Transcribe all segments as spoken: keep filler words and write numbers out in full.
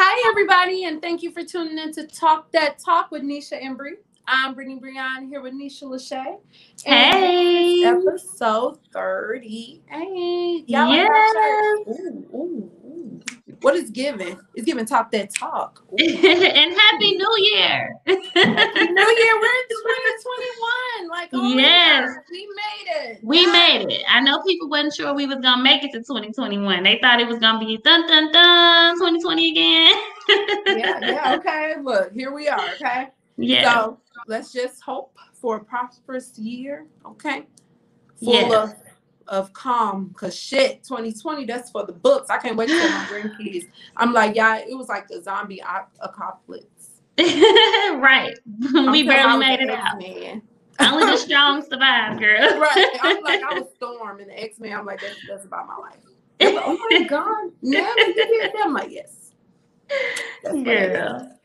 Hi, everybody, and thank you for tuning in to Talk That Talk with Nisha and Bree. I'm Brittany Breon here with Nisha Lachey. And Hey. this is episode thirty-eight. Y'all Yeah. like ooh, ooh, ooh. What is giving? It's giving Talk That Talk. And Happy New Year. Happy New Year. We're in twenty twenty-one. Like, oh yes. my God, we made it. We yeah. made it. I know people wasn't sure we was going to make it to twenty twenty-one. They thought it was going to be dun, dun, dun, twenty twenty again. yeah, yeah, okay. Look, here we are, okay? Yeah. So let's just hope for a prosperous year, okay? Full yes. of of calm, because shit, twenty twenty, that's for the books. I can't wait to tell my grandkids. I'm like, yeah, it was like the zombie apocalypse. right. I'm we barely made it X-Man. out. Only the strong survive, girl. right. I'm like, I was Storm in the X-Men. I'm like, that's, that's about my life. Like, oh my God. Never you did that. I'm like, yes. That's girl.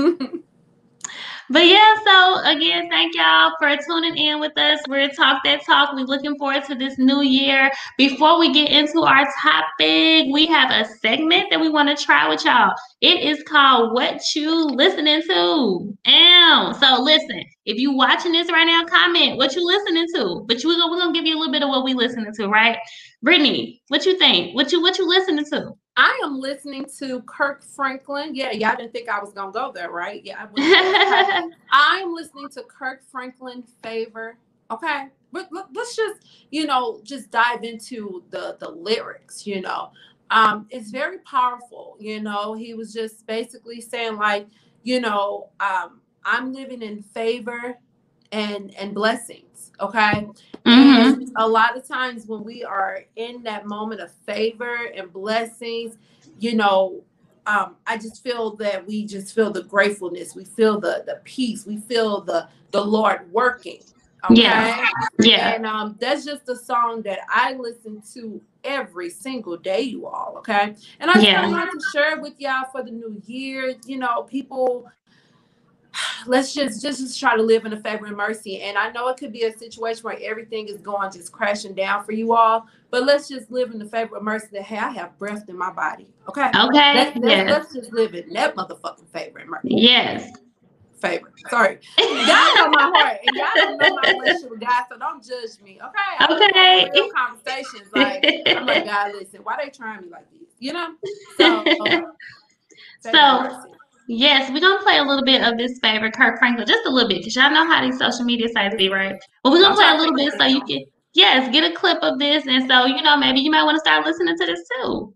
But yeah, so again, thank y'all for tuning in with us. We're Talk That Talk. We're looking forward to this new year. Before we get into our topic, we have a segment that we want to try with y'all. It is called What You Listening To. Ow. So listen, if you watching this right now, comment what you listening to. But we're gonna, we're gonna give you a little bit of what we listening to, right? Brittany, what you think? What you what you listening to? I am listening to Kirk Franklin. Yeah, y'all didn't think I was gonna go there, right? Yeah, I I'm listening to Kirk Franklin Favor. Okay, but let's just you know just dive into the the lyrics. You know, um, it's very powerful. You know, he was just basically saying like, you know, um, I'm living in favor and and blessings. Okay. Mm-hmm. And a lot of times when we are in that moment of favor and blessings, you know, um, I just feel that we just feel the gratefulness. We feel the the peace. We feel the the Lord working. Okay. Yeah. Yeah. And um, that's just a song that I listen to every single day, you all. Okay. And I just yeah. wanted to share it with y'all for the new year. You know, people. Let's just, just just try to live in the favor and mercy. And I know it could be a situation where everything is going just crashing down for you all, but let's just live in the favor of mercy that, hey, I have breath in my body. Okay. Okay. Let's, let's, yes. let's just live in that motherfucking favor and mercy. Yes. Favor. Sorry. Y'all know my heart, and y'all don't know my relationship with God, so don't judge me. Okay. Okay. Real conversations. Like, I'm like, God, listen, why they trying me like this? You know? So, uh, so yes, we're going to play a little bit of this favorite Kirk Franklin, just a little bit, because y'all know how these social media sites be, right? But we're going to play a little bit so you can, yes, get a clip of this. And so, you know, maybe you might want to start listening to this too.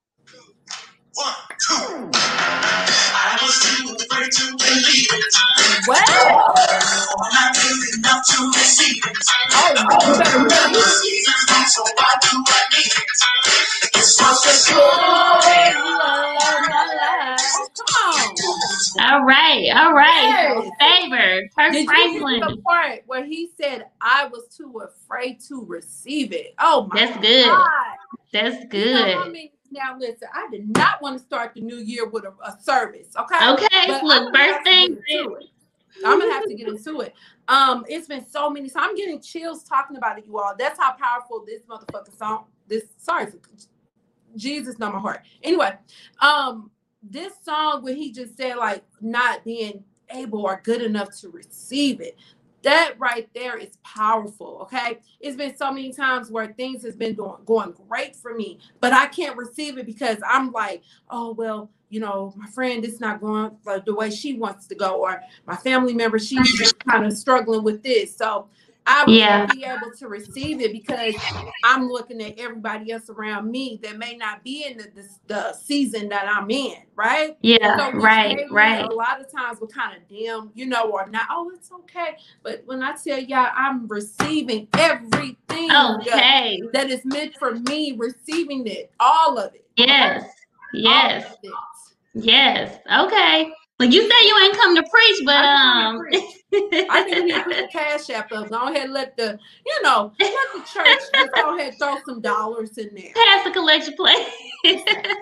One, two. I was too afraid to believe it. What? I'm not good enough to receive it. Oh, you better really. So why do I need it? It's such a joy, love my life. Come on. All right, all right. Yes. Favor, Kirk Did Franklin. You see the part where he said, I was too afraid to receive it? Oh, my That's good. God. That's good. You know what I mean? Now, listen, I did not want to start the new year with a, a service, okay? Okay, but look, first thing. I'm going to have to get into it. Um, It's been so many, so I'm getting chills talking about it, you all. That's how powerful this motherfucking song, this, sorry, Jesus know my heart. Anyway, um, this song where he just said, like, not being able or good enough to receive it. That right there is powerful, okay? It's been so many times where things has been doing, going great for me, but I can't receive it because I'm like, oh, well, you know, my friend is not going like the way she wants to go, or my family member, she's just kind of struggling with this. So I would yeah. be able to receive it because I'm looking at everybody else around me that may not be in the, the, the season that I'm in, right? Yeah, so right, right. A lot of times we're kind of dim, you know, or not, oh, it's okay. But when I tell y'all I'm receiving everything okay. that, that is meant for me, receiving it, all of it. Yes, okay? yes, it. yes. Okay. Like you said, you ain't come to preach, but I um, preach. I think we need to put the cash app up. Go ahead and let the, you know, let the church just go ahead and throw some dollars in there. Pass the collection plate.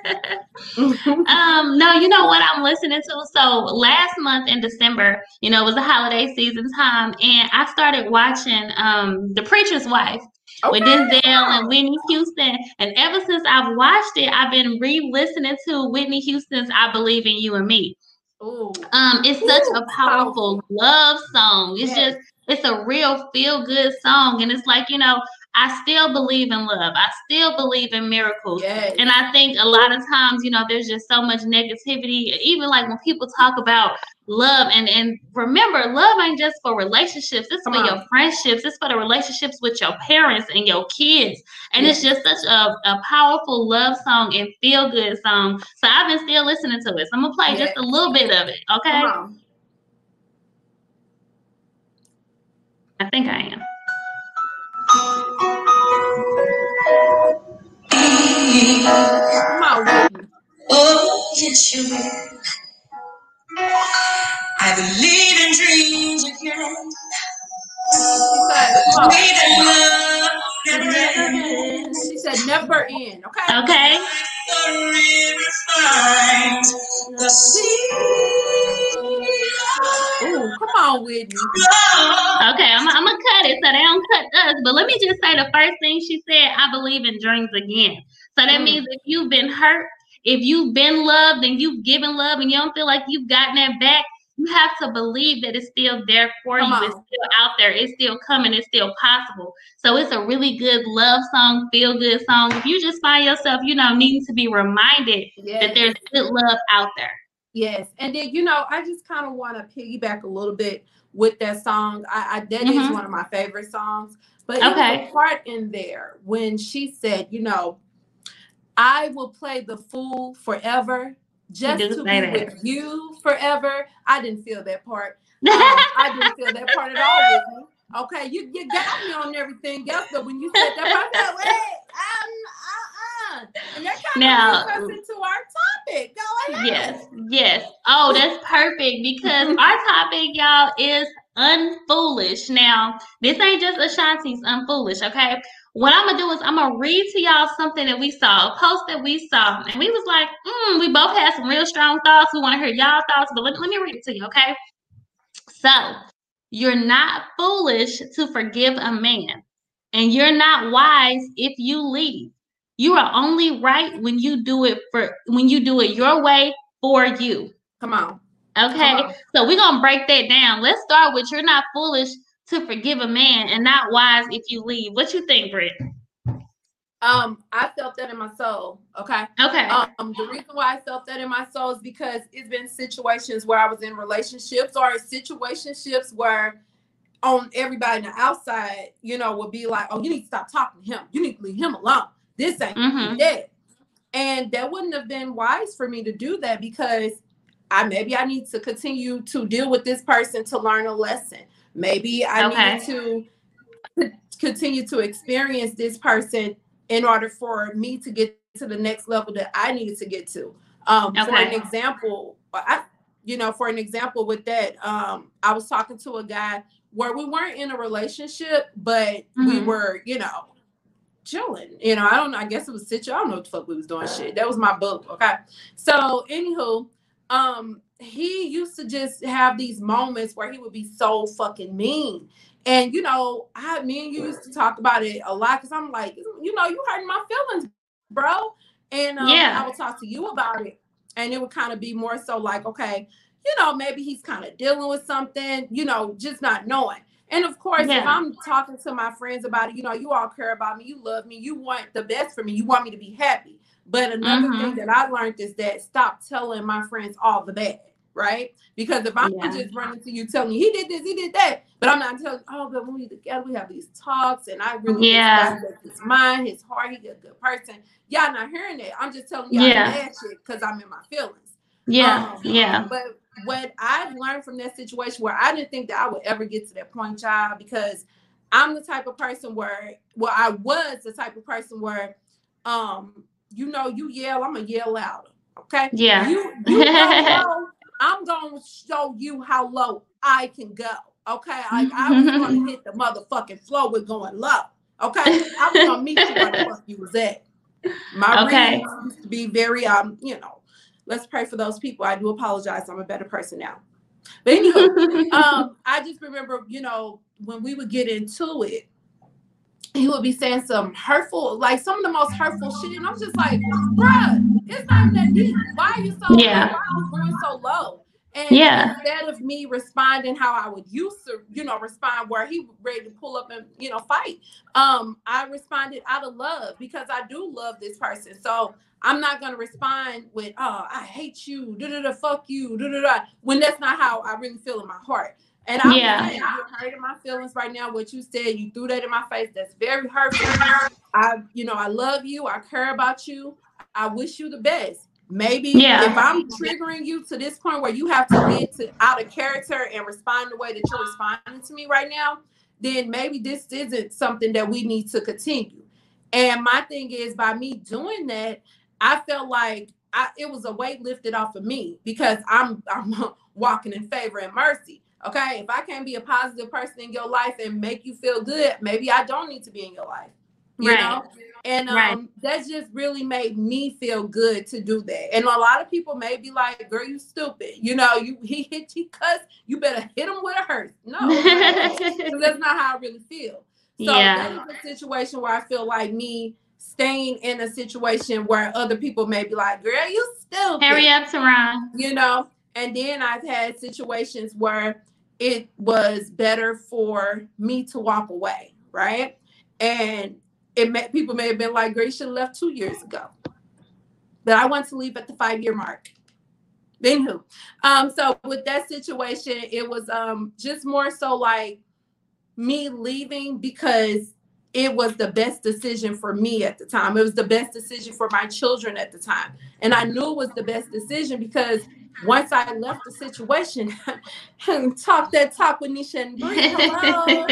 um, no, you know what I'm listening to? So last month in December, you know, it was the holiday season time, and I started watching um The Preacher's Wife. with Okay. Denzel and Whitney Houston. And ever since I've watched it, I've been re-listening to Whitney Houston's "I Believe in You and Me." Ooh. Um, it's such Ooh, a powerful powerful. love song. It's Yes. just, it's a real feel-good song. And it's like, you know, I still believe in love. I still believe in miracles. Yes. And I think a lot of times, you know, there's just so much negativity. Even like when people talk about love, and and remember, love ain't just for relationships. It's Come for on. your friendships. It's for the relationships with your parents and your kids. And Yes. it's just such a, a powerful love song and feel good song. So I've been still listening to it. So I'm gonna play Yes. just a little bit of it. Okay. Come on. I think I am. Come on, Whitney. Oh, yes, you will. I believe in dreams again. She said, come on. Believe in love never Never ends. end. She said, never end. Okay. Okay. The river finds the sea. Ooh, come on, Whitney. Okay, I'm, I'm gonna cut it so they don't cut us. But let me just say the first thing she said, I believe in dreams again. So that Mm. means if you've been hurt, if you've been loved and you've given love and you don't feel like you've gotten that back, you have to believe that it's still there for Come you. on. It's still out there. It's still coming. It's still possible. So it's a really good love song, feel good song. If you just find yourself, you know, needing to be reminded Yes. that there's good love out there. Yes. And then, you know, I just kind of want to piggyback a little bit with that song. I, I that is Mhm. one of my favorite songs. But it was Okay. a part in there when she said, you know, I will play the fool forever just do to say be that. with you forever. I didn't feel that part. Um, I didn't feel that part at all with me. Okay, you, you got me on everything else, but when you said that part, I was like, wait, um, uh-uh. And that kind Now- of brings us into our topic. Go ahead. Yes, yes. Oh, that's perfect because our topic, y'all, is unfoolish. Now, this ain't just Ashanti's unfoolish, okay? What I'm gonna do is I'm gonna read to y'all something that we saw, a post that we saw, and we was like, mm, we both had some real strong thoughts. We want to hear y'all thoughts, but let, let me read it to you, okay? So, you're not foolish to forgive a man, and you're not wise if you leave. You are only right when you do it for when you do it your way for you. Come on. Okay, Come on. so we're gonna break that down. Let's start with you're not foolish to forgive a man and not wise if you leave. What you think, Britt? Um, I felt that in my soul. Okay. Okay. Um, the reason why I felt that in my soul is because it's been situations where I was in relationships or situationships where on everybody on the outside, you know, would be like, oh, you need to stop talking to him. You need to leave him alone. This ain't Mhm. dead. And that wouldn't have been wise for me to do that because I maybe I need to continue to deal with this person to learn a lesson. Maybe I Okay. needed to continue to experience this person in order for me to get to the next level that I needed to get to. Um, For an Okay. example, I, you know, for an example with that, um, I was talking to a guy where we weren't in a relationship, but we Mhm. were, you know, chilling. You know, I don't know. I guess it was situ. I don't know what the fuck we was doing. Shit, that was my book. Okay. So, anywho, um, he used to just have these moments where he would be so fucking mean. And you know, I me and you used to talk about it a lot because I'm like, you know, you hurting my feelings, bro. And um, Yeah. I would talk to you about it, and it would kind of be more so like, okay, you know, maybe he's kind of dealing with something, you know, just not knowing. And of course, if Yeah. I'm talking to my friends about it, you know, you all care about me, you love me, you want the best for me, you want me to be happy. But another Mhm. thing that I learned is that stop telling my friends all the bad, right? Because if I'm Yeah. just running to you telling you he did this, he did that, but I'm not telling, oh, but when we together, we have these talks, and I really Yeah. get his mind, his heart, he's a good person. Y'all not hearing that. I'm just telling y'all Yeah. the bad shit because I'm in my feelings. Yeah. Um, Yeah. But what I've learned from that situation where I didn't think that I would ever get to that point, child, because I'm the type of person where, well, I was the type of person where, um, you know, you yell, I'm gonna yell louder. Okay. Yeah. You you go low, I'm gonna show you how low I can go. Okay. Like I was gonna hit the motherfucking floor with going low. Okay. I was gonna meet you where the fuck you was at. My Okay. reads used to be very um, you know, let's pray for those people. I do apologize. I'm a better person now. But anyway, um, I just remember, you know, when we would get into it, he would be saying some hurtful, like some of the most hurtful shit. And I'm just like, bruh, it's not even that deep. Why are you so, Yeah. why are you going so low? And Yeah. instead of me responding how I would used to, you know, respond where he was ready to pull up and, you know, fight, um, I responded out of love because I do love this person. So I'm not going to respond with, oh, I hate you, da da da, fuck you, da da da, when that's not how I really feel in my heart. And I'm Yeah. saying, you're hurting my feelings right now. What you said, you threw that in my face. That's very hurtful. I, you know, I love you. I care about you. I wish you the best. Maybe Yeah. if I'm triggering you to this point where you have to get to out of character and respond the way that you're responding to me right now, then maybe this isn't something that we need to continue. And my thing is, by me doing that, I felt like I, it was a weight lifted off of me because I'm I'm walking in favor and mercy. Okay, if I can't be a positive person in your life and make you feel good, maybe I don't need to be in your life. You Right. know? And um, Right. that just really made me feel good to do that. And a lot of people may be like, girl, you stupid. You know, you he hit he cuss, you better hit him with a hurt. No, because that's not how I really feel. So Yeah. that is a situation where I feel like me staying in a situation where other people may be like, girl, you stupid. Hurry up, Teron. You know, and then I've had situations where it was better for me to walk away, right? And it may, people may have been like, Grace should have left two years ago. But I want to leave at the five-year mark. Anywho, um, so with that situation, it was um just more so like me leaving because it was the best decision for me at the time. It was the best decision for my children at the time. And I knew it was the best decision because once I left the situation, talk that talk with Nisha and Bree. Hello.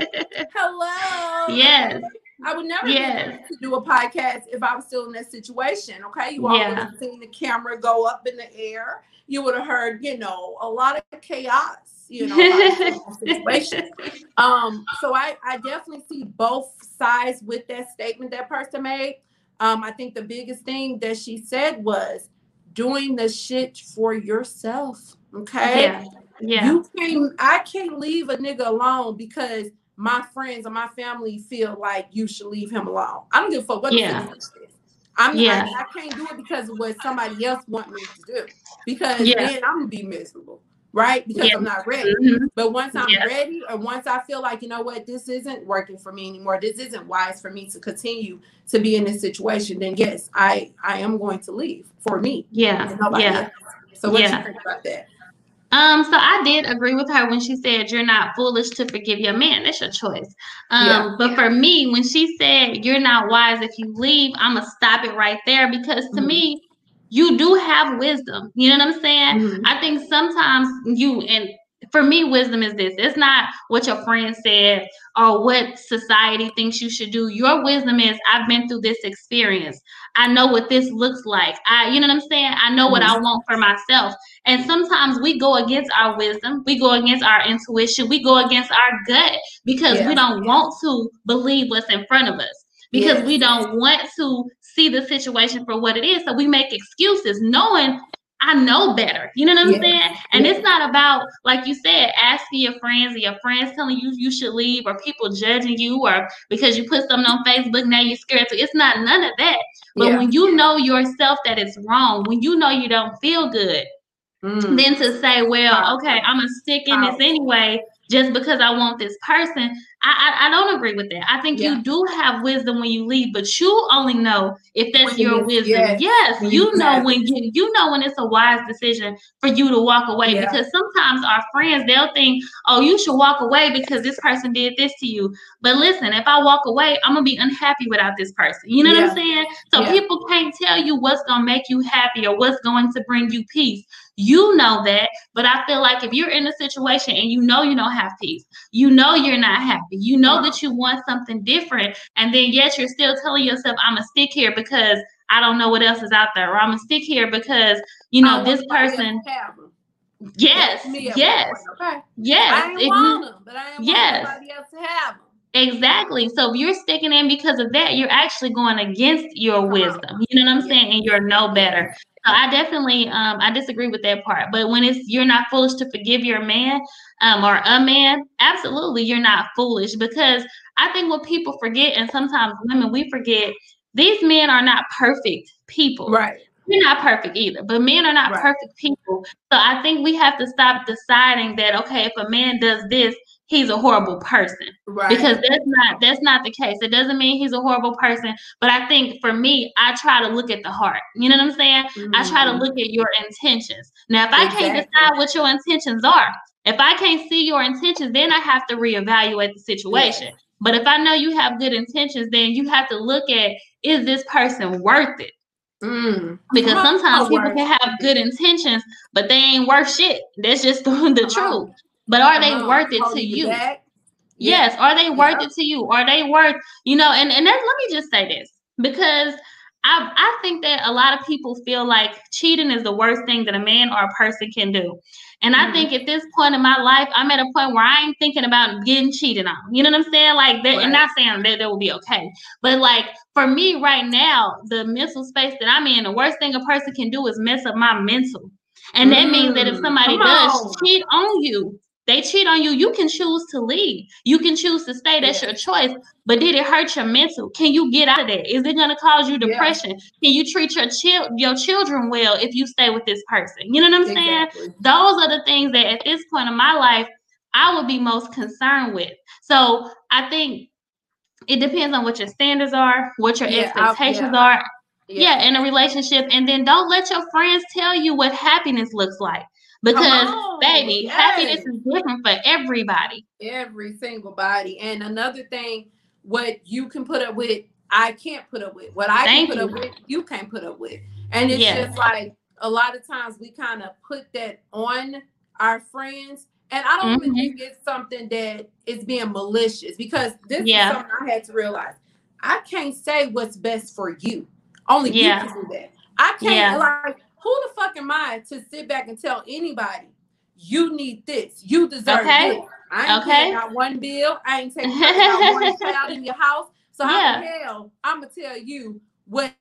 Hello. Yes. I would never Yes. be able to do a podcast if I was still in that situation. Okay. You all Yeah. would have seen the camera go up in the air. You would have heard, you know, a lot of chaos, you know, about that situation. Um, so I, I definitely see both sides with that statement that person made. Um, I think the biggest thing that she said was doing the shit for yourself. Okay. Yeah. Yeah. You can't, I can't leave a nigga alone because my friends or my family feel like you should leave him alone. I don't give a fuck what Yeah. the fuck is. I'm Yeah. I, I can't do it because of what somebody else want me to do. Because Yeah. then I'm gonna be miserable, right? Because Yeah. I'm not ready. Mhm. But once I'm Yeah. ready, or once I feel like, you know what, this isn't working for me anymore, this isn't wise for me to continue to be in this situation, then yes, I I am going to leave for me. Yeah. And nobody Yeah. else. So what Yeah. you think about that? Um, so I did agree with her when she said you're not foolish to forgive your man. That's your choice. Um, Yeah. but for me, when she said you're not wise if you leave, I'm gonna stop it right there because to Mhm. me, you do have wisdom. You know what I'm saying? Mhm. I think sometimes you and for me, wisdom is this. It's not what your friend said or what society thinks you should do. Your wisdom is I've been through this experience. I know what this looks like. I, you know what I'm saying? I know what I want for myself. And sometimes we go against our wisdom. We go against our intuition. We go against our gut because Yeah. we don't want to believe what's in front of us. Because Yes. we don't want to see the situation for what it is. So we make excuses knowing I know better. You know what I'm Yes. saying? And Yes. it's not about, like you said, asking your friends or your friends telling you you should leave or people judging you or because you put something on Facebook, now you're scared to. It's not none of that. But Yeah. when you know yourself that it's wrong, when you know you don't feel good, Mm. then to say, well, Powerful. okay, I'm going to stick in this Powerful. anyway just because I want this person. I, I I don't agree with that. I think Yeah. you do have wisdom when you leave, but you only know if that's When your it's- wisdom. yes. Yes, When you it's know not- when you you know when it's a wise decision for you to walk away. Yeah. Because sometimes our friends, they'll think, oh, you should walk away because this person did this to you. But listen, if I walk away, I'm gonna be unhappy without this person. You know what Yeah. I'm saying? So Yeah. people can't tell you what's gonna make you happy or what's going to bring you peace. You know that, but I feel like if you're in a situation and you know you don't have peace, you know you're not happy, you know that you want something different, and then yet you're still telling yourself, I'm gonna stick here because I don't know what else is out there, or I'm gonna stick here because you know I this want somebody else person. to have 'em. Yes, That's me at yes, one point, okay. yes. I ain't If you- want them, but I ain't Yes. want somebody else to have them. Exactly. So if you're sticking in because of that, you're actually going against your Come on. wisdom. You know what I'm Yeah. saying? And you're no better. So I definitely um I disagree with that part. But when it's you're not foolish to forgive your man um or a man, absolutely you're not foolish because I think what people forget, and sometimes women, we forget, these men are not perfect people. Right. We're not perfect either, but men are not Right. perfect people. So I think we have to stop deciding that, okay, if a man does this, he's a horrible person. Right. Because that's not that's not the case. It doesn't mean he's a horrible person. But I think for me, I try to look at the heart. You know what I'm saying? Mm-hmm. I try to look at your intentions. Now, if I Exactly. can't decide what your intentions are, if I can't see your intentions, then I have to reevaluate the situation. Yes. But if I know you have good intentions, then you have to look at, is this person worth it? Mm. Because Come sometimes on, people worth can have good intentions, but they ain't worth shit. That's just the, the Come truth. on. But are Come they on. worth it to Holding you you? back. Yes. Yeah. Are they worth Yeah. it to you? Are they worth, you know, and, and then let me just say this, because I I think that a lot of people feel like cheating is the worst thing that a man or a person can do. And I Mhm. think at this point in my life, I'm at a point where I ain't thinking about getting cheated on. You know what I'm saying? Like that, and Right. not saying that that will be okay. But like for me right now, the mental space that I'm in, the worst thing a person can do is mess up my mental. And that means that if Mm. somebody Come does on. cheat on you, they cheat on you, you can choose to leave. You can choose to stay. That's Yeah. your choice. But did it hurt your mental? Can you get out of that? Is it going to cause you Yeah. depression? Can you treat your chil- your children well if you stay with this person? You know what I'm saying? Exactly. Those are the things that at this point in my life, I would be most concerned with. So I think it depends on what your standards are, what your Yeah. I, expectations yeah. are. Yeah. Yeah, in a relationship. And then don't let your friends tell you what happiness looks like. Come Because, on. baby, happiness Yes. is different for everybody. Every single body. And another thing, what you can put up with, I can't put up with. What I Thank can put you. up with, you can't put up with. And it's Yes. just like a lot of times we kind of put that on our friends. And I don't even Mhm. think it's something that is being malicious, because this Yeah. is something I had to realize. I can't say what's best for you. Only Yeah. you can do that. I can't, Yeah. like, who the fuck am I to sit back and tell anybody, you need this, you deserve Okay. this? I ain't Okay. paying not one bill. I ain't taking care of not one child in your house. So how Yeah. the hell I'm gonna tell you what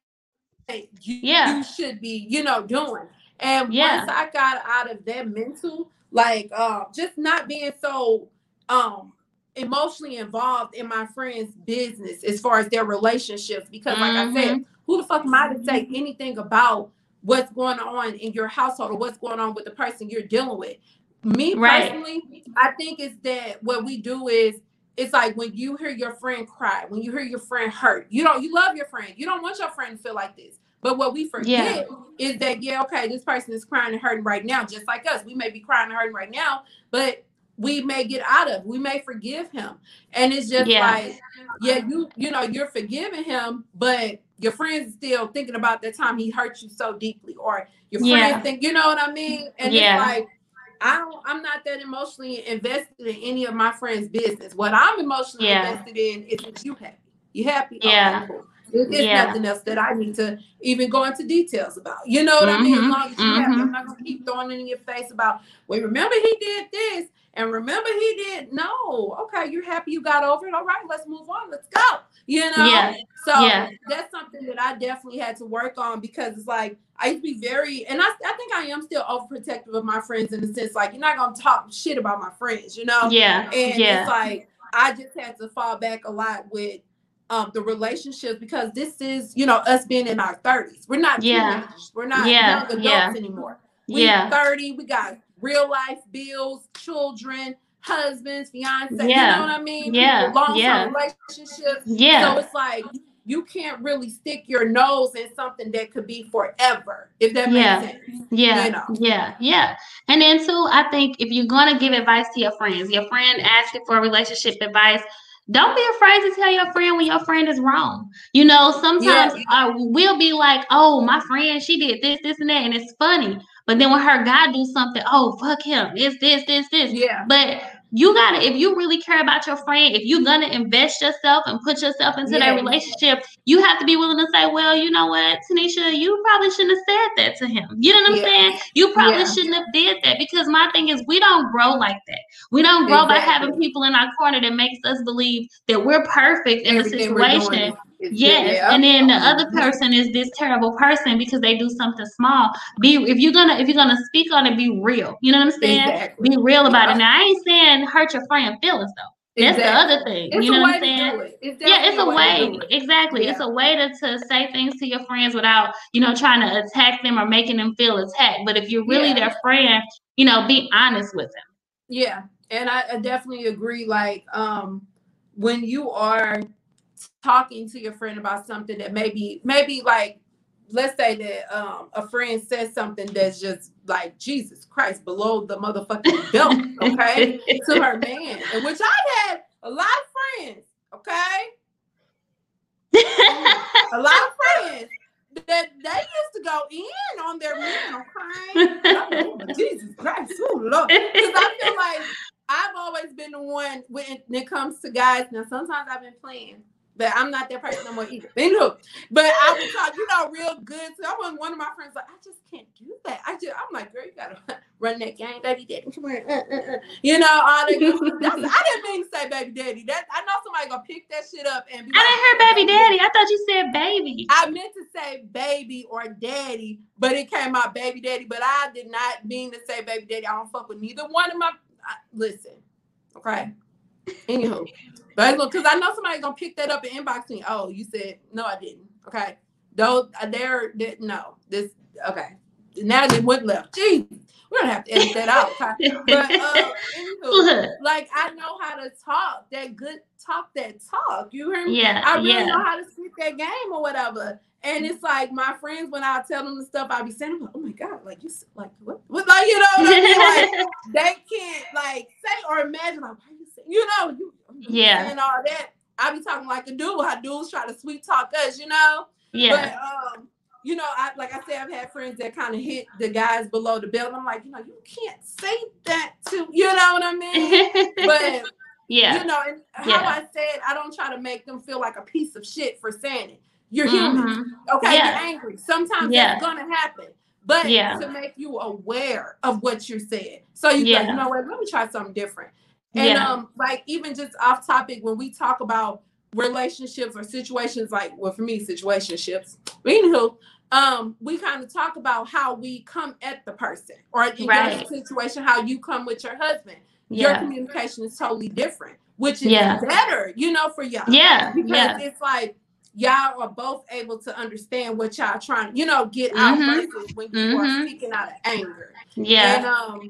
you, Yeah. you should be, you know, doing? And Yeah. once I got out of that mental, like, uh, just not being so um emotionally involved in my friends' business as far as their relationships, because like I said, Mhm. who the fuck am I to say anything about what's going on in your household or what's going on with the person you're dealing with? Me Right. personally, I think it's that what we do is, it's like when you hear your friend cry, when you hear your friend hurt, you don't, you love your friend. You don't want your friend to feel like this. But what we forget Yeah. is that, yeah, okay, this person is crying and hurting right now, just like us. We may be crying and hurting right now, but we may get out of, we may forgive him. And it's just Yeah. like, yeah, you, you know, you're forgiving him, but your friend's still thinking about that time he hurt you so deeply, or your Yeah. friends think, you know what I mean? And Yeah. it's like, I don't, I'm not that emotionally invested in any of my friends' business. What I'm emotionally Yeah. invested in is that you happy. You happy? Yeah. Okay, cool. There- There's Yeah. nothing else that I need to even go into details about. You know what I mean? As Mhm. long as you happy, I'm Mhm. not gonna keep throwing it in your face about, wait, remember he did this, and remember he did. No, okay, you're happy you got over it. All right, let's move on. Let's go. You know? Yeah. So Yeah. that's something that I definitely had to work on, because it's like, I used to be very, and I, I think I am still overprotective of my friends, in the sense, like, you're not gonna talk shit about my friends, you know? Yeah. And Yeah. it's like, I just had to fall back a lot with um the relationships, because this is, you know, us being in our thirties. We're not Yeah. teenagers. We're not Yeah. young adults Yeah. anymore. We Yeah. thirty, we got real life bills, children, husbands, fiance, you Yeah. know what I mean? Yeah. People, long-term Yeah. relationships. So Yeah. it's like, you can't really stick your nose in something that could be forever, if that Yeah. makes sense. Yeah. You know. Yeah. Yeah. And then too, I think if you're gonna give advice to your friends, your friend asking for relationship advice, don't be afraid to tell your friend when your friend is wrong. You know, sometimes Yeah. uh, we'll be like, oh, my friend, she did this, this, and that, and it's funny. But then when her guy do something, oh, fuck him, it's this, this, this. Yeah. But you gotta, if you really care about your friend, if you're gonna invest yourself and put yourself into that Yes. relationship, you have to be willing to say, well, you know what, Tanisha, you probably shouldn't have said that to him. You know what I'm Yeah. saying? You probably Yeah. shouldn't have did that, because my thing is, we don't grow like that. We don't grow by having Exactly. people in our corner that makes us believe that we're perfect in the Everything we're doing situation. is, is Yes, good. Yeah. and then the other Mhm. person is this terrible person because they do something small. Be if you're gonna if you're gonna speak on it, be real. You know what I'm saying? Exactly. Be real about Yeah. it. Now I ain't saying hurt your friend feelings though. That's Exactly. the other thing. It's you know a what way I'm saying? to do it. It's Yeah, it's a definitely way. to do it. Exactly. Yeah. It's a way to, to say things to your friends without, you know, trying to attack them or making them feel attacked. But if you're really Yeah. their friend, you know, be honest with them. Yeah. And I, I definitely agree. Like, um, when you are talking to your friend about something that maybe, maybe like, let's say that um, a friend says something that's just like, Jesus Christ, below the motherfucking belt, okay, to her man, in which I've had a lot of friends, okay, a lot of friends that they used to go in on their men, okay. Oh, Jesus Christ, oh Lord, because I feel like I've always been the one when it comes to guys. Now, sometimes I've been playing. But I'm not that person no more either. Anywho, but I would talk, you know, real good. So I was one of my friends like, I just can't do that. I just, I'm like, girl, you gotta run that game, baby daddy. Come on, uh, uh, uh. You know, all that good stuff. That's, I didn't mean to say baby daddy. That I know somebody gonna pick that shit up and be I like, didn't hear baby daddy. I thought you said baby. I meant to say baby or daddy, but it came out baby daddy. But I did not mean to say baby daddy. I don't fuck with neither one of my. I, listen, okay. Anywho. But because I know somebody's gonna pick that up and inbox me. Oh, you said no, I didn't. Okay, though there, no, this okay. Now they went left. Jeez, we're gonna have to edit that out. Okay? But uh, anywho, like I know how to talk that good talk that talk. You hear me? Yeah, I really yeah. know how to speak that game or whatever. And it's like my friends when I tell them the stuff I be saying, I'm like, oh my god, like you like what? What like you know what I mean? Like they can't like say or imagine like why you say you know you. Yeah. And all that. I be talking like a dude. How dudes try to sweet talk us, you know? Yeah. But um, you know, I like I said, I've had friends that kind of hit the guys below the belt. And I'm like, you know, you can't say that to you know what I mean? But yeah, you know, and how yeah. I said, I don't try to make them feel like a piece of shit for saying it. You're Mm-hmm. human. Okay, yeah. you're angry. Sometimes yeah. that's gonna happen. But yeah. to make you aware of what you're saying. So you yeah. like, you know what, let me try something different. And yeah. um, like even just off topic, when we talk about relationships or situations, like well, for me, situationships. Anywho, um, we kind of talk about how we come at the person, or in right. your situation, how you come with your husband. Yeah. Your communication is totally different, which is yeah. better, you know, for y'all. Yeah, because yeah. it's like y'all are both able to understand what y'all trying, you know, get out mm-hmm. versus when you mm-hmm. are speaking out of anger. Yeah, and um.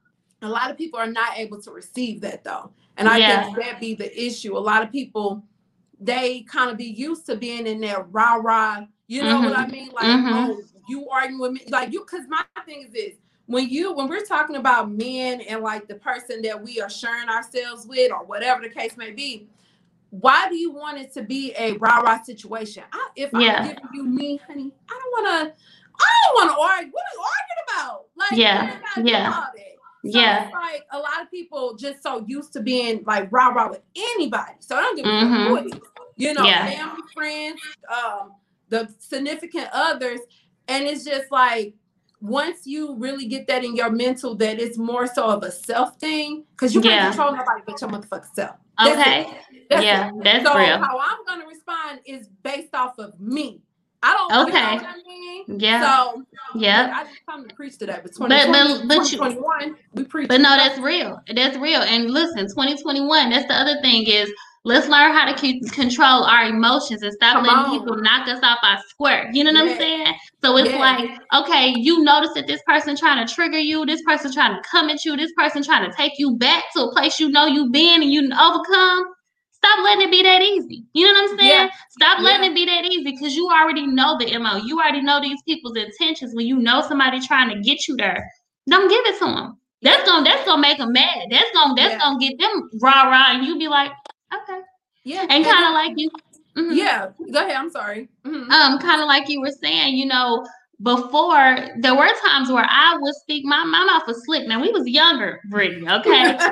A lot of people are not able to receive that though. And I yeah. think that be the issue. A lot of people, they kind of be used to being in there rah rah. You know mm-hmm. what I mean? Like, mm-hmm. oh, you arguing with me. Like you, cause my thing is this, when you, when we're talking about men and like the person that we are sharing ourselves with or whatever the case may be, why do you want it to be a rah rah situation? I, if yeah. I'm giving you me, honey, I don't want to, I don't want to argue. What are you arguing about? Like, yeah. yeah. All that. So yeah. it's like a lot of people just so used to being like rah rah with anybody. So I don't give a fuck mm-hmm. who it is. You know, yeah. family, friends, um, the significant others. And it's just like once you really get that in your mental that it's more so of a self thing, because you can't yeah. control nobody but your motherfucking self. That's okay. It. That's yeah, it. that's so real. How I'm gonna respond is based off of me. I don't okay. you know what I mean? Yeah. So yeah. I didn't come to preach today, but but but, but you, we preach. But no, that's real. That's real. And listen, twenty twenty-one, that's the other thing is let's learn how to keep control our emotions and stop Come letting on. people knock us off our square. You know what Yeah. I'm saying? So it's Yeah. like, okay, you notice that this person trying to trigger you, this person trying to come at you, this person trying to take you back to a place you know you've been and you overcome. Stop letting it be that easy. You know what I'm saying? Yeah. Stop letting Yeah. it be that easy because you already know the M O. You already know these people's intentions. When you know somebody trying to get you there, don't give it to them. That's Yeah. gonna that's gonna make them mad. That's gonna that's Yeah. gonna get them rah rah, and you be like, okay, yeah, and kind of like you, mm-hmm. yeah. Go ahead. I'm sorry. Mm-hmm. Um, kind of like you were saying, you know. Before, there were times where I would speak, my, my mouth was slick. Now, we was younger, Brittany, okay? we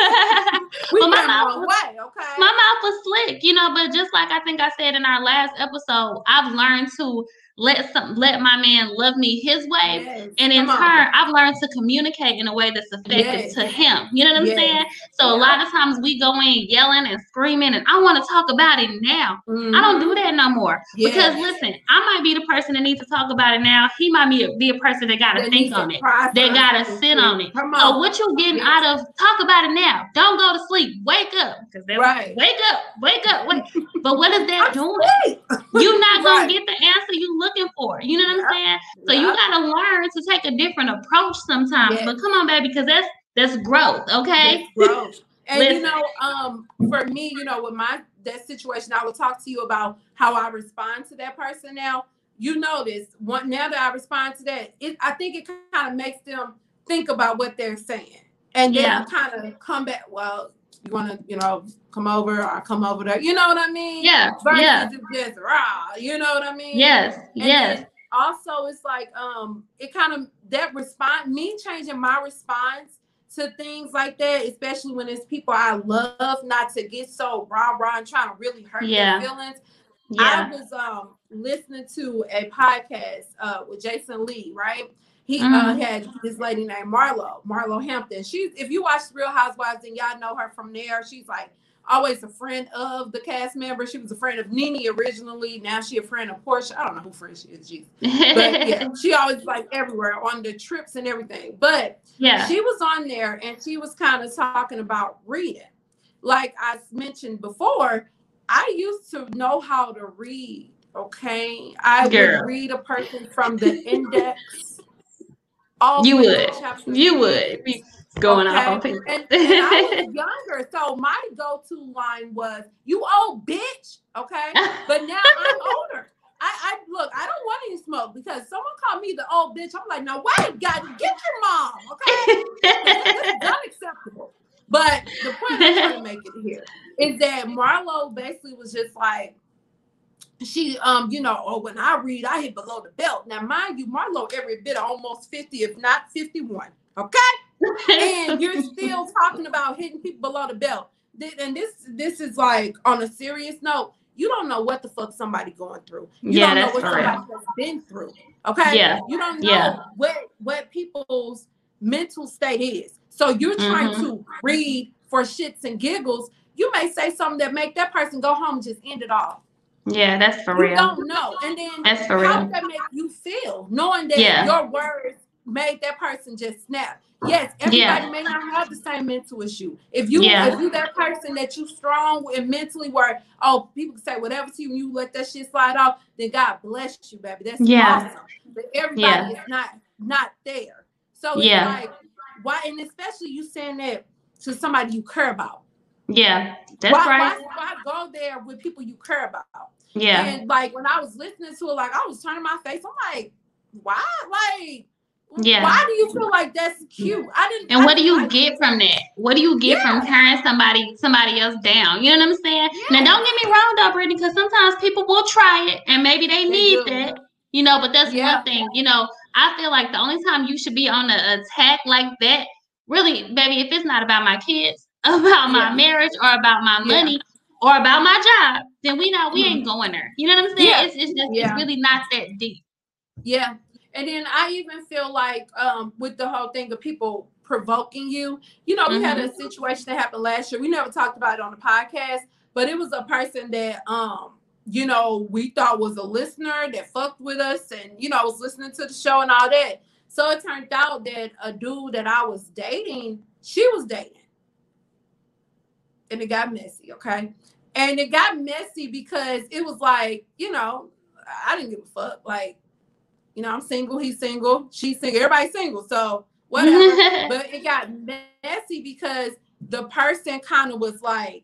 but my mouth was, way, okay? My mouth was slick, you know, but just like I think I said in our last episode, I've learned to let some let my man love me his way. Yes. And in Come on. turn, I've learned to communicate in a way that's effective Yes. to him. You know what I'm Yes. saying? So a Yeah. lot of times we go in yelling and screaming, and I want to talk about it now. Mhm. I don't do that no more. Yes. Because listen, I might be the person that needs to talk about it now. He might be a, be a person that got to That think needs to on it. process They got to it. sit on it. Come So on. what you getting Yes. out of talk about it now? Don't go to sleep. Wake up. Because Right. wake up. Wake up. Wake. But what is that I'm doing? sweet. You're not gonna Right. get the answer you looking for. You know what Yeah. I'm saying? So you Yeah. gotta learn to take a different approach sometimes. Yes. But come on, baby, because that's that's growth, okay? That's growth. And you Listen. know, um, for me, you know, with my that situation, I will talk to you about how I respond to that person. Now, you notice one now that I respond to that, it I think it kind of makes them think about what they're saying, and then Yeah. kind of come back. Well, you want to, you know, come over or come over there. You know what I mean? Yeah, Versus yeah, just rah. You know what I mean? yes, And yes, then also, it's like um, it kind of that response, me changing my response to things like that, especially when it's people I love, not to get so rah rah and trying to really hurt Yeah. their feelings. yeah. I was um listening to a podcast uh with Jason Lee, right? He uh Mhm. had this lady named Marlo, Marlo Hampton. She's if you watch Real Housewives, then y'all know her from there. She's like always a friend of the cast member. She was a friend of Nene originally. Now she a friend of Portia. I don't know who friend she is, Jesus. But yeah, she always like everywhere on the trips and everything. But yeah. she was on there and she was kind of talking about reading. Like I mentioned before, I used to know how to read. Okay, I Girl. would read a person from the index. All You the way to would. chapter You would six. be going Okay. off on people. And, and I was younger, so my go-to line was, "You old bitch." Okay, but now I'm older. I, I look. I don't want any smoke because someone called me the old bitch. I'm like, no, wait, God, get your mom. Okay, this is unacceptable. But the point I'm trying to make it here is that Marlo basically was just like, she, um, you know, oh, when I read, I hit below the belt. Now, mind you, Marlo every bit of almost fifty, if not fifty-one. Okay. And you're still talking about hitting people below the belt. And this this is like on a serious note, you don't know what the fuck somebody going through. You Yeah, don't know that's what for somebody real. has been through. Okay. Yeah. You don't know Yeah. what what people's mental state is. So you're trying Mhm. to read for shits and giggles. You may say something that make that person go home and just end it off. Yeah, that's for You real. don't know. And then That's for how real. does that make you feel? Knowing that Yeah. your words made that person just snap. Yes, everybody Yeah. may not have the same mental issue. If you Yeah. if you that person that you strong and mentally where, oh, people can say whatever to you and you let that shit slide off, then God bless you, baby. That's Yeah. awesome. But everybody Yeah. is not not there. So it's Yeah. like why, and especially you saying that to somebody you care about. Yeah. That's Why, right. why, why go there with people you care about? Yeah. And like when I was listening to it, like I was turning my face. I'm like, why? Like, Yeah. why do you feel like that's cute? I didn't. And I what do didn't you like get it. from that? What do you get Yeah. from tearing somebody somebody else down? You know what I'm saying? Now, Yeah. don't get me wrong, though, Brittany, because sometimes people will try it and maybe they, They need do. that. You know, but that's Yeah. one thing. You know, I feel like the only time you should be on the attack like that, really, baby, if it's not about my kids, about my Yeah. marriage, or about my Yeah. money, or about my job, then we not we Mhm. ain't going there. You know what I'm saying? Yeah. It's it's just Yeah. it's really not that deep. Yeah. And then I even feel like um with the whole thing of people provoking you, you know, we had Mhm. a situation that happened last year. We never talked about it on the podcast, but it was a person that um, you know, we thought was a listener that fucked with us and you know was listening to the show and all that. So it turned out that a dude that I was dating, she was dating. And it got messy, okay? And it got messy because it was like, you know, I didn't give a fuck. Like, you know, I'm single, he's single, she's single, everybody's single, so whatever. But it got messy because the person kind of was like,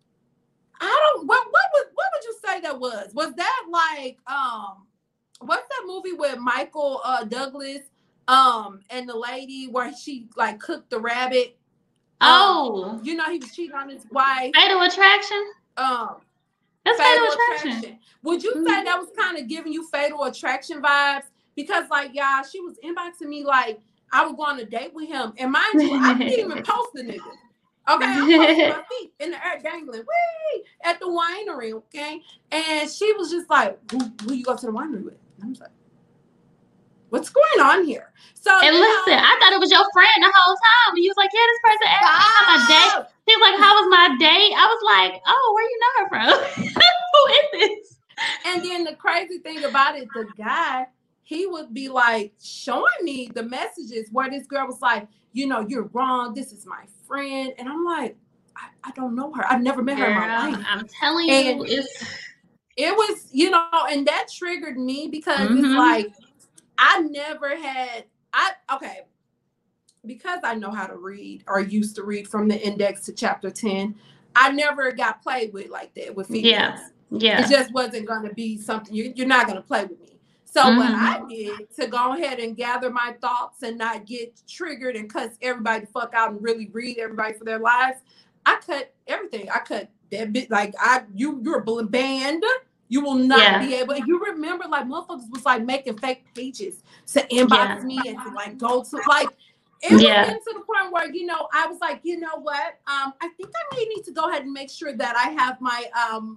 I don't what what would what would you say that was? Was that like um what's that movie with Michael uh Douglas um and the lady where she like cooked the rabbit? Um, Oh, you know, he was cheating on his wife. Fatal Attraction. Um That's Fatal Fatal Attraction. Attraction. Would you Mhm. say that was kind of giving you Fatal Attraction vibes? Because, like, y'all, she was inboxing me like I would go on a date with him. And mind you, I didn't even post the nigga. Okay, I'm posting my feet in the air dangling, whee, at the winery, okay? And she was just like, who, who you go to the winery with? I was like, what's going on here? So And you listen, know, I thought it was your friend the whole time. He was like, yeah, this person asked me how my day. stop. He was like, how was my day? I was like, oh, where you know her from? Who is this? And then the crazy thing about it, the guy, he would be like showing me the messages where this girl was like, you know, you're wrong. This is my friend. And I'm like, I, I don't know her. I've never met her in my Girl, life. I'm telling And you, it's it was, you know, and that triggered me because Mhm. it's like, I never had, I, okay, because I know how to read or used to read from the index to chapter ten, I never got played with like that with females. yeah, yeah. It just wasn't going to be something, you, you're not going to play with me. So Mhm. what I did to go ahead and gather my thoughts and not get triggered and cuss everybody the fuck out and really read everybody for their lives, I cut everything. I cut that bit, like I, you, you're banned. You will not Yeah. be able. You remember, like motherfuckers was like making fake pages to inbox Yeah. me and to like go to like. It was Yeah. getting to the point where you know I was like, you know what? Um, I think I may need to go ahead and make sure that I have my um,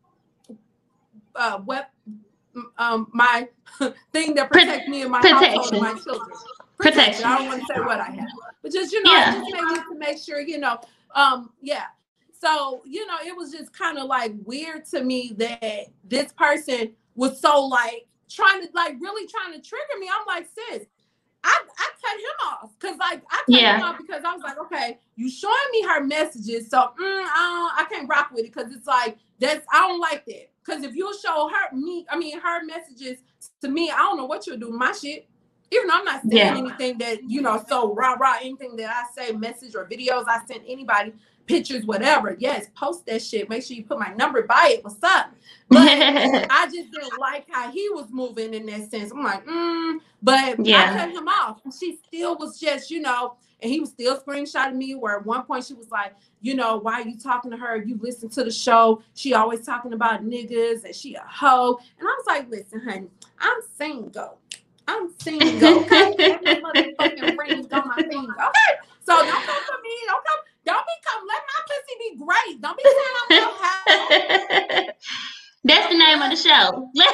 uh, web, um, my thing that protects me and my household Protection. and my children. Protection. I don't want to say what I have, but just you know, Yeah. I just may need to make sure you know. Um, yeah. So, you know, it was just kind of like weird to me that this person was so like trying to like really trying to trigger me. I'm like, sis, I, I cut him off because like I cut Yeah. him off because I was like, okay, you showing me her messages, so mm, I, don't, I can't rock with it because it's like that's I don't like that. Because if you'll show her me, I mean her messages to me, I don't know what you'll do with my shit. Even though I'm not saying Yeah. anything that you know, so rah rah, anything that I say, message or videos I send anybody. Pictures, whatever. Yes, post that shit. Make sure you put my number by it. What's up? But I just didn't like how he was moving in that sense. I'm like, mm, but Yeah. I cut him off. And she still was just, you know, and he was still screenshotting me where at one point she was like, you know, why are you talking to her? You listen to the show. She always talking about niggas and she a hoe. And I was like, listen, honey, I'm single. I'm single. Okay. Let my motherfucking friends go my thing. Okay. So don't come for me. Don't come. Don't become, let my pussy be great. Don't be saying I'm your house. That's the name of the show. Let,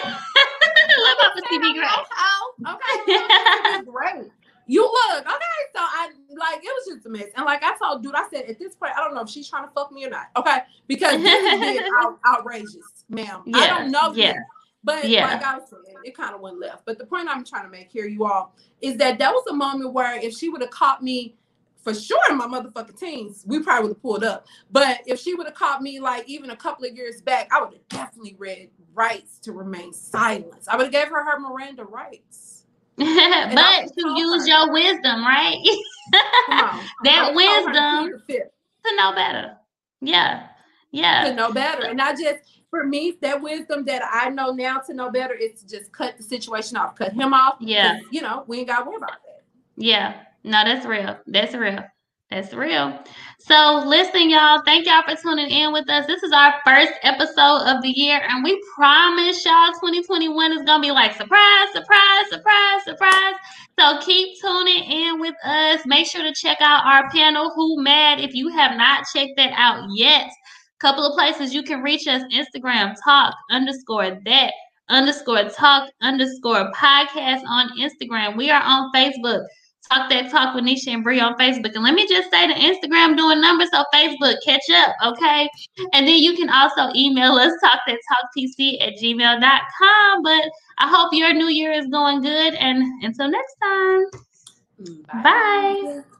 let my pussy be great. House. Okay, let my pussy be great. You look, okay, so I, like, it was just a mess. And like I told dude, I said, at this point, I don't know if she's trying to fuck me or not, okay? Because this is being out, outrageous, ma'am. Yeah, I don't know yeah. you. But Yeah. like I was saying, it kind of went left. But the point I'm trying to make here, you all, is that that was a moment where if she would have caught me for sure in my motherfucking teens, we probably would have pulled up. But if she would have caught me like even a couple of years back, I would have definitely read rights to remain silent. I would have gave her her Miranda rights. But I to told use her- your wisdom, right? Come on. That I told her to wisdom plead the fifth. to know better. Yeah. To Yeah. know better. And I just, for me, that wisdom that I know now to know better is to just cut the situation off, cut him off. Yeah. 'cause, You know, we ain't got to worry about that. Yeah. No, that's real. That's real. That's real. So listen, y'all, thank y'all for tuning in with us. This is our first episode of the year, and we promise y'all twenty twenty-one is gonna be like surprise, surprise, surprise, surprise. So keep tuning in with us. Make sure to check out our panel, Who Mad, if you have not checked that out yet. Couple of places you can reach us: Instagram, talk underscore that underscore talk underscore podcast on Instagram. We are on Facebook. Talk That Talk with Nisha and Bree on Facebook. And let me just say the Instagram doing numbers, so Facebook, catch up, okay? And then you can also email us, talk that talk t c at gmail dot com. But I hope your new year is going good. And until next time, Bye. bye.